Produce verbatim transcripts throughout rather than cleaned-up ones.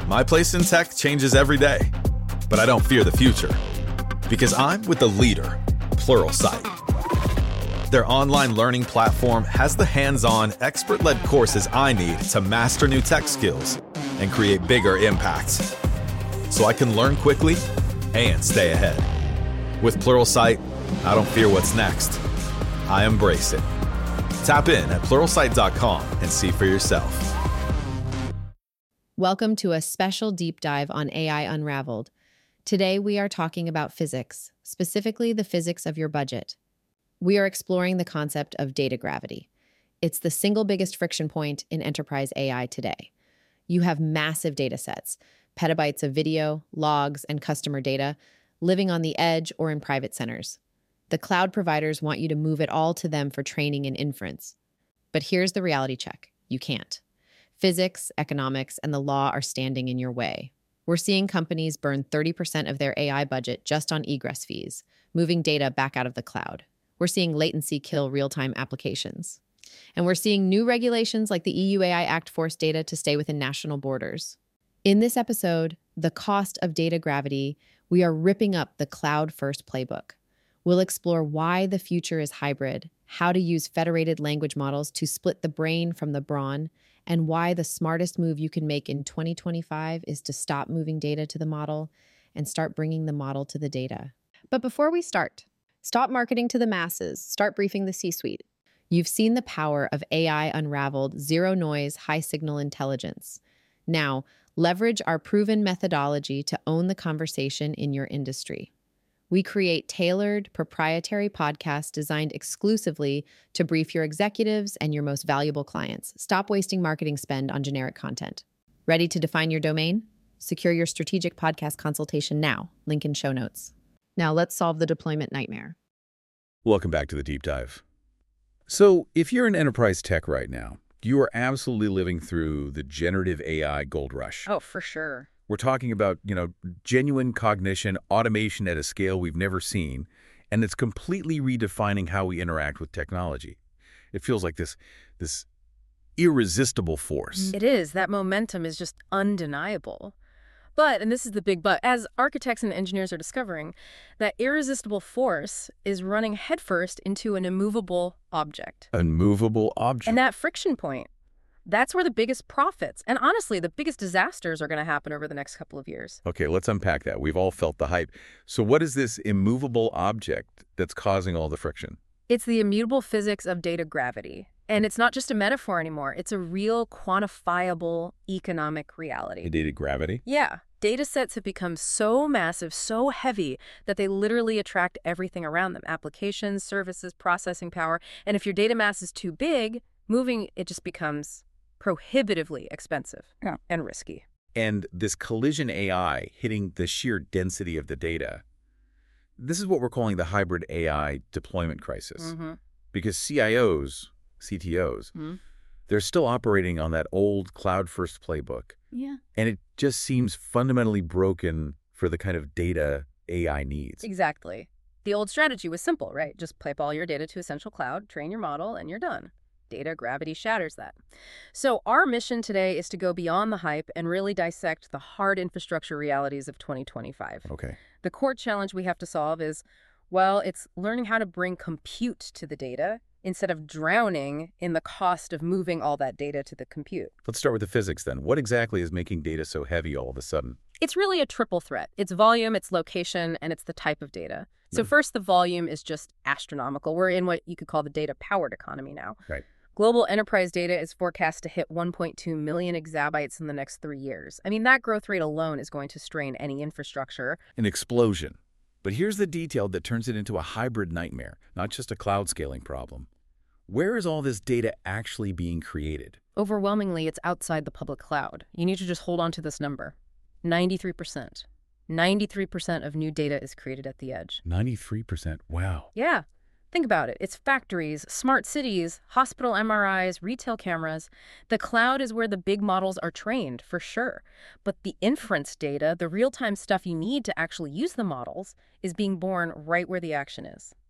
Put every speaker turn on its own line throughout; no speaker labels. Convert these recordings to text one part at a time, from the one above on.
My place in tech changes every day, but I don't fear the future because I'm with the leader, Pluralsight. Their online learning platform has the hands-on, expert-led courses I need to master new tech skills and create bigger impacts, so I can learn quickly and stay ahead. With Pluralsight, I don't fear what's next. I embrace it. Tap in at pluralsight dot com and see for yourself.
Welcome to a special deep dive on A I Unraveled. Today we are talking about physics, specifically the physics of your budget. We are exploring the concept of data gravity. It's the single biggest friction point in enterprise A I today. You have massive data sets, petabytes of video, logs, and customer data, living on the edge or in private centers. The cloud providers want you to move it all to them for training and inference. But here's the reality check. You can't. Physics, economics, and the law are standing in your way. We're seeing companies burn thirty percent of their A I budget just on egress fees, moving data back out of the cloud. We're seeing latency kill real-time applications. And we're seeing new regulations like the E U A I Act force data to stay within national borders. In this episode, The Cost of Data Gravity, we are ripping up the cloud-first playbook. We'll explore why the future is hybrid, how to use federated language models to split the brain from the brawn, and why the smartest move you can make in twenty twenty-five is to stop moving data to the model and start bringing the model to the data. But before we start, stop marketing to the masses, start briefing the C-suite. You've seen the power of A I Unraveled, zero-noise, high-signal intelligence. Now, leverage our proven methodology to own the conversation in your industry. We create tailored, proprietary podcasts designed exclusively to brief your executives and your most valuable clients. Stop wasting marketing spend on generic content. Ready to define your domain? Secure your strategic podcast consultation now. Link in show notes. Now let's solve the deployment nightmare.
Welcome back to the Deep Dive. So, if you're in enterprise tech right now, you are absolutely living through the generative A I gold rush.
Oh, for sure.
We're talking about, you know, genuine cognition, automation at a scale we've never seen, and it's completely redefining how we interact with technology. It feels like this, this irresistible force.
It is. That momentum is just undeniable. But, and this is the big but, as architects and engineers are discovering, that irresistible force is running headfirst into an immovable object.
A movable object.
And that friction point, that's where the biggest profits and honestly the biggest disasters are going to happen over the next couple of years.
Okay, let's unpack that. We've all felt the hype. So what is this immovable object that's causing all the friction?
It's the immutable physics of data gravity. And it's not just a metaphor anymore. It's a real quantifiable economic reality.
Data gravity?
Yeah. Data sets have become so massive, so heavy, that they literally attract everything around them. Applications, services, processing power. And if your data mass is too big, moving it just becomes prohibitively expensive yeah. and risky.
And this collision A I hitting the sheer density of the data, this is what we're calling the hybrid A I deployment crisis.
Mm-hmm.
Because C I Os, C T Os, mm-hmm. they're still operating on that old cloud-first playbook.
Yeah.
And it just seems fundamentally broken for the kind of data A I needs.
Exactly. The old strategy was simple, right? Just pipe all your data to Essential Cloud, train your model, and you're done. Data gravity shatters that. So our mission today is to go beyond the hype and really dissect the hard infrastructure realities of twenty twenty-five.
Okay.
The core challenge we have to solve is, well, it's learning how to bring compute to the data instead of drowning in the cost of moving all that data to the compute.
Let's start with the physics then. What exactly is making data so heavy all of a sudden?
It's really a triple threat. It's volume, it's location, and it's the type of data. So mm. first, the volume is just astronomical. We're in what you could call the data-powered economy now.
Right.
Global enterprise data is forecast to hit one point two million exabytes in the next three years. I mean, that growth rate alone is going to strain any infrastructure.
An explosion. But here's the detail that turns it into a hybrid nightmare, not just a cloud scaling problem. Where is all this data actually being created?
Overwhelmingly, it's outside the public cloud. You need to just hold on to this number. ninety-three percent. ninety-three percent of new data is created at the edge.
ninety-three percent? Wow.
Yeah. Think about it. It's factories, smart cities, hospital M R Is, retail cameras. The cloud is where the big models are trained, for sure. But the inference data, the real-time stuff you need to actually use the models, is being born right where the action is.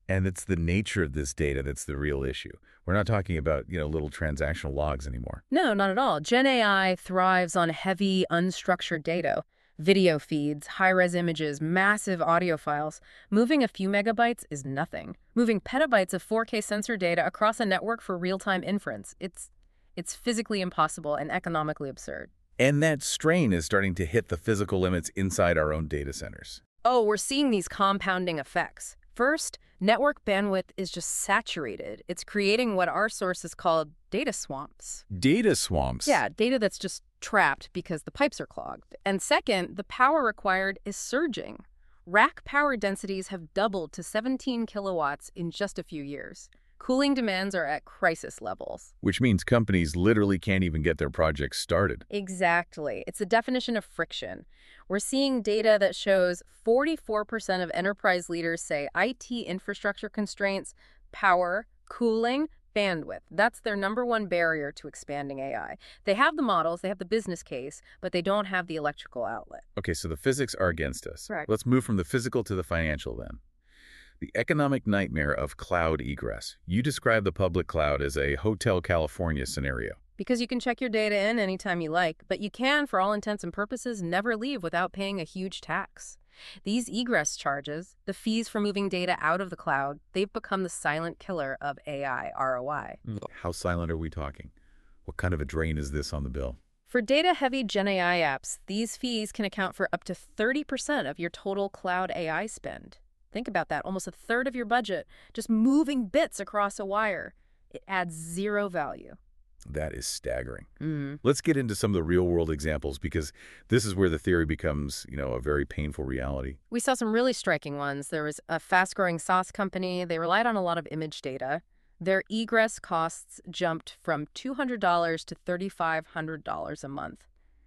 And it's the nature of this data that's the real issue. We're not talking about, you know, little transactional logs anymore.
No, not at all. Gen A I thrives on heavy, unstructured data. Video feeds, high-res images, massive audio files. Moving a few megabytes is nothing. Moving petabytes of four K sensor data across a network for real-time inference, it's, it's physically impossible and economically absurd.
And that strain is starting to hit the physical limits inside our own data centers.
Oh, we're seeing these compounding effects. First, network bandwidth is just saturated. It's creating what our sources call data swamps.
Data swamps?
Yeah, data that's just trapped because the pipes are clogged. And second, the power required is surging. Rack power densities have doubled to seventeen kilowatts in just a few years. Cooling demands are at crisis levels.
Which means companies literally can't even get their projects started.
Exactly. It's the definition of friction. We're seeing data that shows forty-four percent of enterprise leaders say I T infrastructure constraints, power, cooling, bandwidth. That's their number one barrier to expanding A I. They have the models, they have the business case, but they don't have the electrical outlet.
Okay, so the physics are against us.
Right.
Let's move from the physical to the financial then. The economic nightmare of cloud egress. You describe the public cloud as a Hotel California scenario.
Because you can check your data in anytime you like, but you can, for all intents and purposes, never leave without paying a huge tax. These egress charges, the fees for moving data out of the cloud, they've become the silent killer of A I R O I.
How silent are we talking? What kind of a drain is this on the bill?
For data-heavy Gen A I apps, these fees can account for up to thirty percent of your total cloud A I spend. Think about that, almost a third of your budget, just moving bits across a wire. It adds zero value.
That is staggering.
Mm.
Let's get into some of the real-world examples, because this is where the theory becomes, you know, a very painful reality.
We saw some really striking ones. There was a fast-growing SaaS company. They relied on a lot of image data. Their egress costs jumped from two hundred dollars to three thousand five hundred dollars a month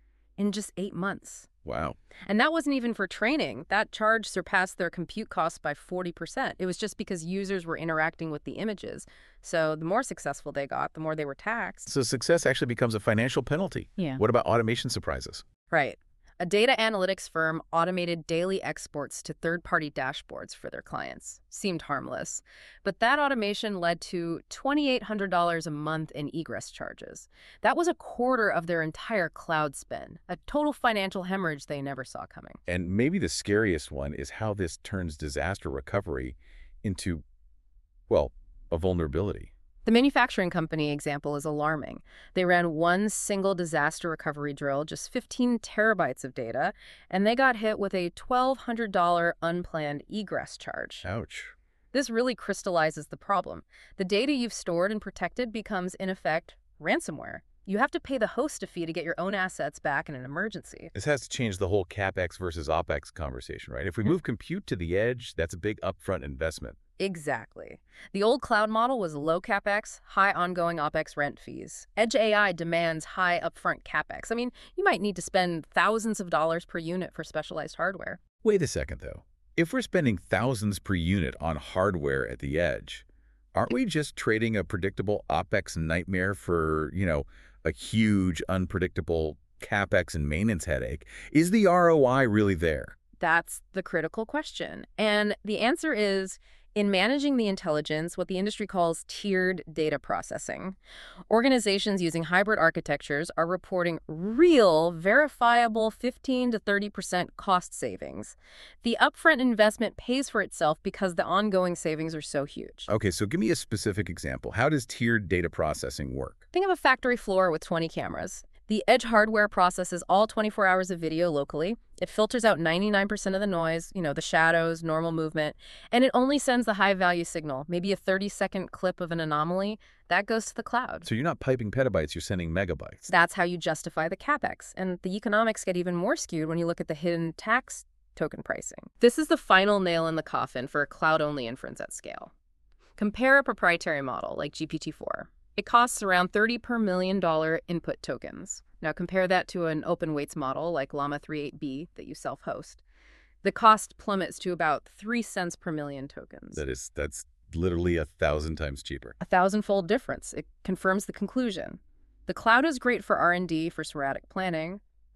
in just eight months.
Wow.
And that wasn't even for training. That charge surpassed their compute costs by forty percent. It was just because users were interacting with the images. So the more successful they got, the more they were taxed.
So success actually becomes a financial penalty.
Yeah.
What about automation surprises?
Right. A data analytics firm automated daily exports to third-party dashboards for their clients. Seemed harmless. But that automation led to two thousand eight hundred dollars a month in egress charges. That was a quarter of their entire cloud spend, a total financial hemorrhage they never saw coming.
And maybe the scariest one is how this turns disaster recovery into, well, a vulnerability.
The manufacturing company example is alarming. They ran one single disaster recovery drill, just fifteen terabytes of data, and they got hit with a twelve hundred dollars unplanned egress charge.
Ouch.
This really crystallizes the problem. The data you've stored and protected becomes, in effect, ransomware. You have to pay the host a fee to get your own assets back in an emergency.
This has to change the whole CapEx versus OpEx conversation, right? If we move compute to the edge, that's a big upfront investment.
Exactly. The old cloud model was low CapEx, high ongoing OpEx rent fees. Edge A I demands high upfront CapEx. I mean, you might need to spend thousands of dollars per unit for specialized hardware.
Wait a second, though. If we're spending thousands per unit on hardware at the edge, aren't we just trading a predictable OpEx nightmare for, you know, a huge, unpredictable CapEx and maintenance headache? Is the R O I really there?
That's the critical question. And the answer is, in managing the intelligence, what the industry calls tiered data processing, organizations using hybrid architectures are reporting real, verifiable fifteen to thirty percent cost savings. The upfront investment pays for itself because the ongoing savings are so huge.
Okay, so give me a specific example. How does tiered data processing work?
Think of a factory floor with twenty cameras. The edge hardware processes all twenty-four hours of video locally. It filters out ninety-nine percent of the noise, you know, the shadows, normal movement, and it only sends the high-value signal, maybe a thirty-second clip of an anomaly. That goes to the cloud.
So you're not piping petabytes, you're sending megabytes.
That's how you justify the CapEx, and the economics get even more skewed when you look at the hidden tax token pricing. This is the final nail in the coffin for cloud-only inference at scale. Compare a proprietary model like G P T four. It costs around thirty per million dollar input tokens. Now compare that to an open weights model like Llama three eight B that you self-host. The cost plummets to about three cents per million tokens.
That is, that's literally a thousand times cheaper.
A thousand-fold difference. It confirms the conclusion. The cloud is great for R and D, for sporadic planning,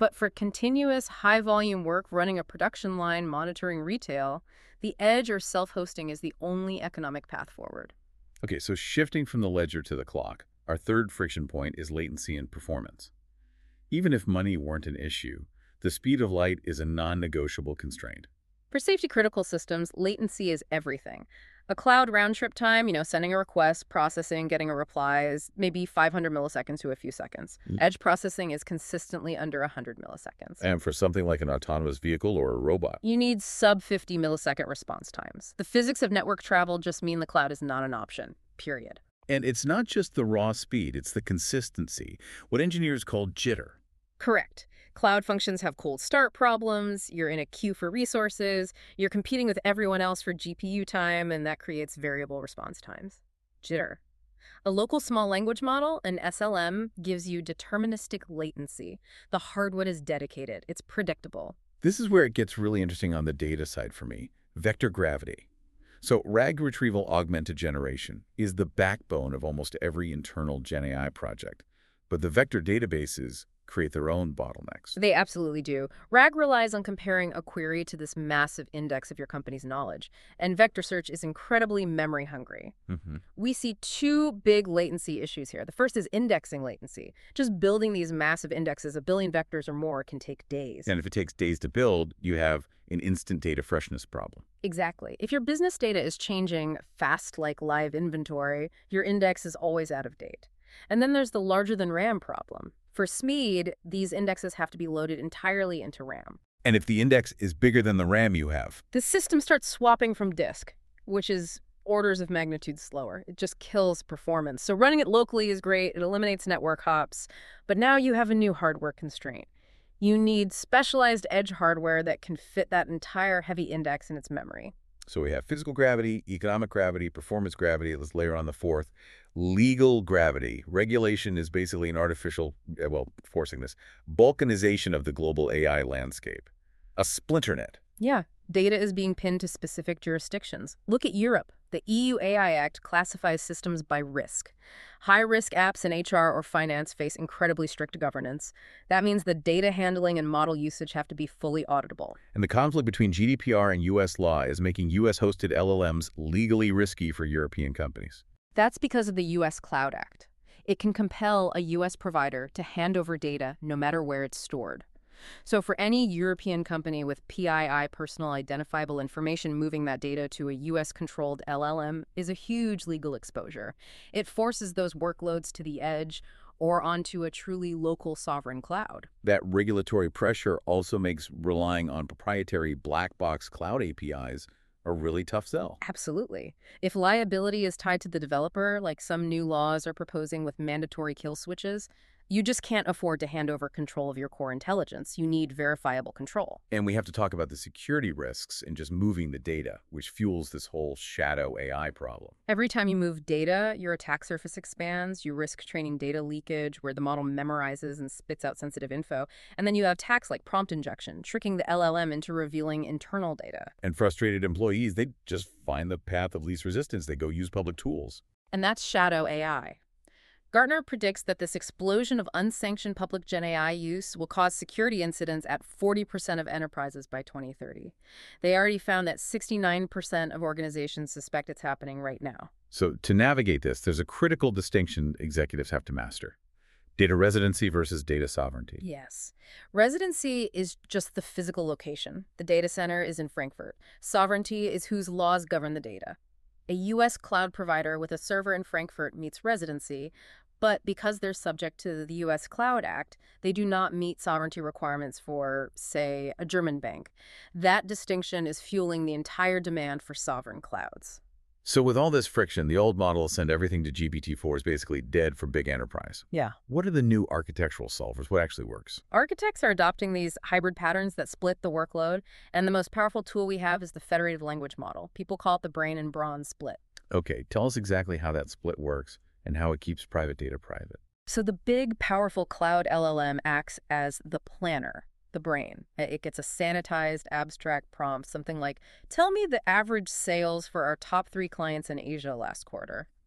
But for continuous, high-volume work running a production line, monitoring retail, the edge or self-hosting is the only economic path forward.
Okay, so shifting from the ledger to the clock, our third friction point is latency and performance. Even if money weren't an issue, the speed of light is a non-negotiable constraint.
For safety-critical systems, latency is everything. A cloud round-trip time, you know, sending a request, processing, getting a reply is maybe five hundred milliseconds to a few seconds. Mm. Edge processing is consistently under one hundred milliseconds.
And for something like an autonomous vehicle or a robot,
you need sub fifty millisecond response times. The physics of network travel just mean the cloud is not an option, period.
And it's not just the raw speed, it's the consistency, what engineers call jitter.
Correct. Cloud functions have cold start problems, you're in a queue for resources, you're competing with everyone else for G P U time, and that creates variable response times. Jitter. A local small language model, an S L M, gives you deterministic latency. The hardware is dedicated. It's predictable.
This is where it gets really interesting on the data side for me. Vector gravity. So RAG retrieval augmented generation is the backbone of almost every internal Gen A I project. But the vector databases create their own bottlenecks.
They absolutely do. RAG relies on comparing a query to this massive index of your company's knowledge, and vector search is incredibly memory hungry.
Mm-hmm.
We see two big latency issues here. The first is indexing latency. Just building these massive indexes, a billion vectors or more, can take days.
And if it takes days to build, you have an instant data freshness problem.
Exactly. If your business data is changing fast like live inventory, your index is always out of date. And then there's the larger than RAM problem. For S M E D, these indexes have to be loaded entirely into RAM.
And if the index is bigger than the RAM you have,
the system starts swapping from disk, which is orders of magnitude slower. It just kills performance. So running it locally is great. It eliminates network hops. But now you have a new hardware constraint. You need specialized edge hardware that can fit that entire heavy index in its memory.
So we have physical gravity, economic gravity, performance gravity. Let's layer on the fourth. Legal gravity. Regulation is basically an artificial, well, forcing this, balkanization of the global A I landscape. A splinter net.
Yeah. Data is being pinned to specific jurisdictions. Look at Europe. The E U A I Act classifies systems by risk. High-risk apps in H R or finance face incredibly strict governance. That means the data handling and model usage have to be fully auditable.
And the conflict between G D P R and U S law is making U S-hosted L L Ms legally risky for European companies.
That's because of the U S Cloud Act. It can compel a U S provider to hand over data no matter where it's stored. So for any European company with P I I, personal identifiable information, moving that data to a U S-controlled L L M is a huge legal exposure. It forces those workloads to the edge or onto a truly local sovereign cloud.
That regulatory pressure also makes relying on proprietary black box cloud A P Is a really tough sell.
Absolutely. If liability is tied to the developer, like some new laws are proposing with mandatory kill switches, you just can't afford to hand over control of your core intelligence. You need verifiable control.
And we have to talk about the security risks in just moving the data, which fuels this whole shadow A I problem.
Every time you move data, your attack surface expands. You risk training data leakage, where the model memorizes and spits out sensitive info. And then you have attacks like prompt injection, tricking the L L M into revealing internal data.
And frustrated employees, they just find the path of least resistance. They go use public tools.
And that's shadow A I. Gartner predicts that this explosion of unsanctioned public Gen A I use will cause security incidents at forty percent of enterprises by twenty thirty. They already found that sixty-nine percent of organizations suspect it's happening right now.
So to navigate this, there's a critical distinction executives have to master. Data residency versus data sovereignty.
Yes. Residency is just the physical location. The data center is in Frankfurt. Sovereignty is whose laws govern the data. A U S cloud provider with a server in Frankfurt meets residency, but because they're subject to the U S Cloud Act, they do not meet sovereignty requirements for, say, a German bank. That distinction is fueling the entire demand for sovereign clouds.
So with all this friction, the old model send everything to G P T four is basically dead for big enterprise.
Yeah.
What are the new architectural solvers? What actually works?
Architects are adopting these hybrid patterns that split the workload, and the most powerful tool we have is the federated language model. People call it the brain and brawn split.
Okay, tell us exactly how that split works and how it keeps private data private.
So the big, powerful cloud L L M acts as the planner, the brain. It gets a sanitized, abstract prompt, something like, tell me the average sales for our top three clients in Asia last quarter.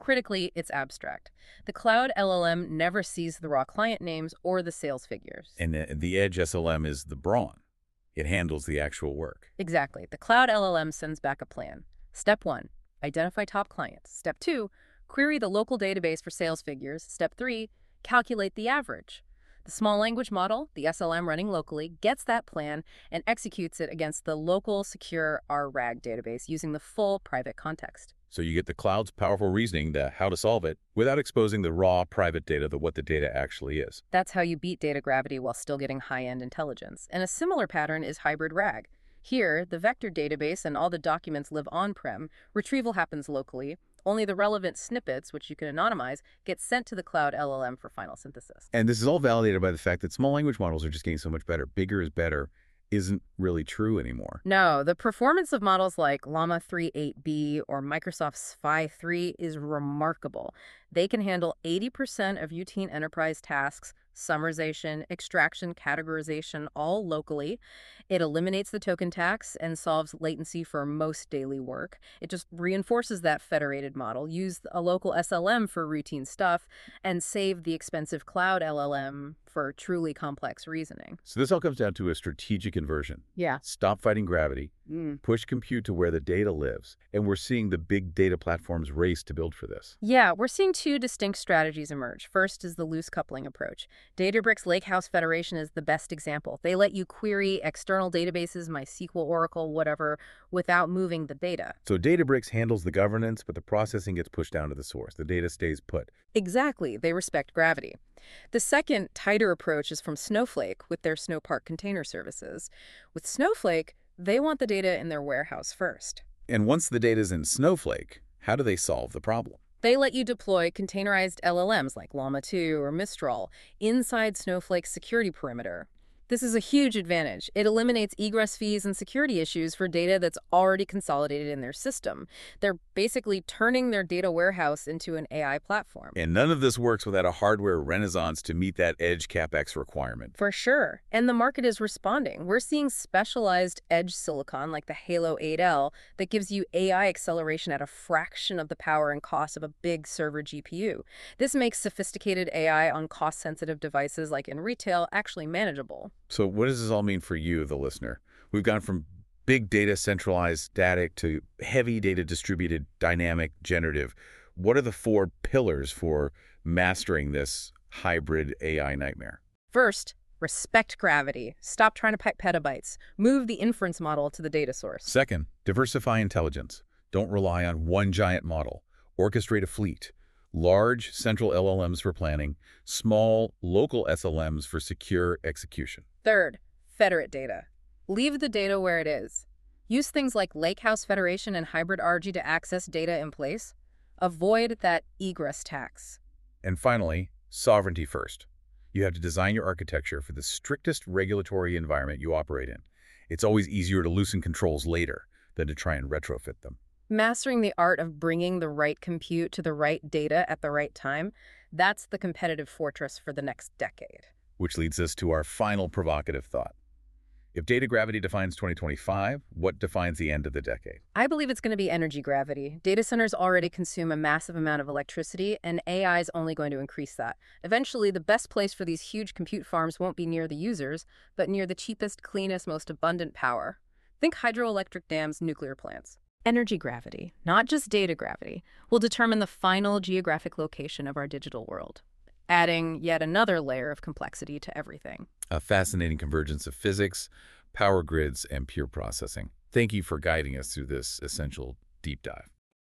Critically, it's abstract. The Cloud L L M never sees the raw client names or the sales figures.
And the, the Edge S L M is the brawn. It handles the actual work.
Exactly. The Cloud L L M sends back a plan. Step one, identify top clients. Step two, query the local database for sales figures. Step three, calculate the average. The small language model, the S L M running locally, gets that plan and executes it against the local secure R RAG database using the full private context.
So you get the cloud's powerful reasoning, the how to solve it, without exposing the raw private data, the what the data actually is.
That's how you beat data gravity while still getting high-end intelligence. And a similar pattern is hybrid RAG. Here, the vector database and all the documents live on-prem. Retrieval happens locally. Only the relevant snippets, which you can anonymize, get sent to the Cloud L L M for final synthesis.
And this is all validated by the fact that small language models are just getting so much better. Bigger is better isn't really true anymore.
No, the performance of models like Llama three point eight B or Microsoft's Phi three is remarkable. They can handle eighty percent of routine enterprise tasks, summarization, extraction, categorization, all locally. It eliminates the token tax and solves latency for most daily work. It just reinforces that federated model. Use a local S L M for routine stuff and save the expensive cloud L L M for truly complex reasoning.
So this all comes down to a strategic inversion.
Yeah.
Stop fighting gravity,
Mm.
push compute to where the data lives, and we're seeing the big data platforms race to build for this.
Yeah, we're seeing two distinct strategies emerge. First is the loose coupling approach. Databricks Lakehouse Federation is the best example. They let you query external databases, MySQL, Oracle, whatever, without moving the data.
So Databricks handles the governance, but the processing gets pushed down to the source. The data stays put.
Exactly, they respect gravity. The second, tighter approach is from Snowflake with their Snowpark container services. With Snowflake, they want the data in their warehouse first.
And once the data's in Snowflake, how do they solve the problem?
They let you deploy containerized L L Ms like Llama two or Mistral inside Snowflake's security perimeter. This is a huge advantage. It eliminates egress fees and security issues for data that's already consolidated in their system. They're basically turning their data warehouse into an A I platform.
And none of this works without a hardware renaissance to meet that edge CapEx requirement.
For sure. And the market is responding. We're seeing specialized edge silicon like the Halo eight L that gives you A I acceleration at a fraction of the power and cost of a big server G P U. This makes sophisticated A I on cost-sensitive devices like in retail actually manageable.
So what does this all mean for you, the listener? We've gone from big data centralized static to heavy data distributed dynamic generative. What are the four pillars for mastering this hybrid A I nightmare?
First, respect gravity. Stop trying to pipe petabytes. Move the inference model to the data source.
Second, diversify intelligence. Don't rely on one giant model. Orchestrate a fleet. Large central L L Ms for planning, small local S L Ms for secure execution.
Third, federate data. Leave the data where it is. Use things like Lakehouse Federation and hybrid R G to access data in place. Avoid that egress tax.
And finally, sovereignty first. You have to design your architecture for the strictest regulatory environment you operate in. It's always easier to loosen controls later than to try and retrofit them.
Mastering the art of bringing the right compute to the right data at the right time, that's the competitive fortress for the next decade.
Which leads us to our final provocative thought. If data gravity defines twenty twenty-five, what defines the end of the decade?
I believe it's going to be energy gravity. Data centers already consume a massive amount of electricity, and A I is only going to increase that. Eventually, the best place for these huge compute farms won't be near the users, but near the cheapest, cleanest, most abundant power. Think hydroelectric dams, nuclear plants. Energy gravity, not just data gravity, will determine the final geographic location of our digital world, adding yet another layer of complexity to everything.
A fascinating convergence of physics, power grids, and pure processing. Thank you for guiding us through this essential deep dive.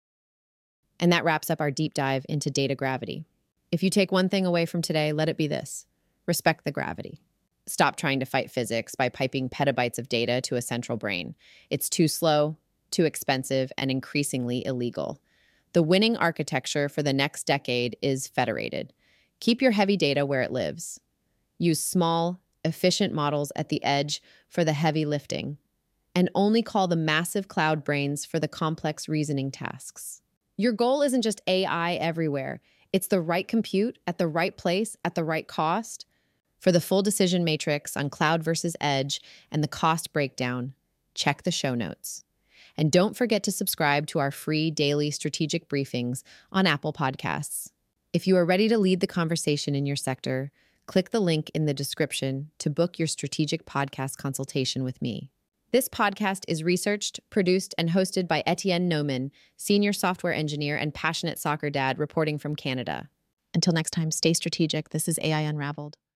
And that wraps up our deep dive into data gravity. If you take one thing away from today, let it be this: respect the gravity. Stop trying to fight physics by piping petabytes of data to a central brain. It's too slow, too expensive, and increasingly illegal. The winning architecture for the next decade is federated. Keep your heavy data where it lives. Use small, efficient models at the edge for the heavy lifting, and only call the massive cloud brains for the complex reasoning tasks. Your goal isn't just A I everywhere. It's the right compute at the right place at the right cost. For the full decision matrix on cloud versus edge and the cost breakdown, check the show notes. And don't forget to subscribe to our free daily strategic briefings on Apple Podcasts. If you are ready to lead the conversation in your sector, click the link in the description to book your strategic podcast consultation with me. This podcast is researched, produced, and hosted by Etienne Noman, senior software engineer and passionate soccer dad reporting from Canada. Until next time, stay strategic. This is A I Unraveled.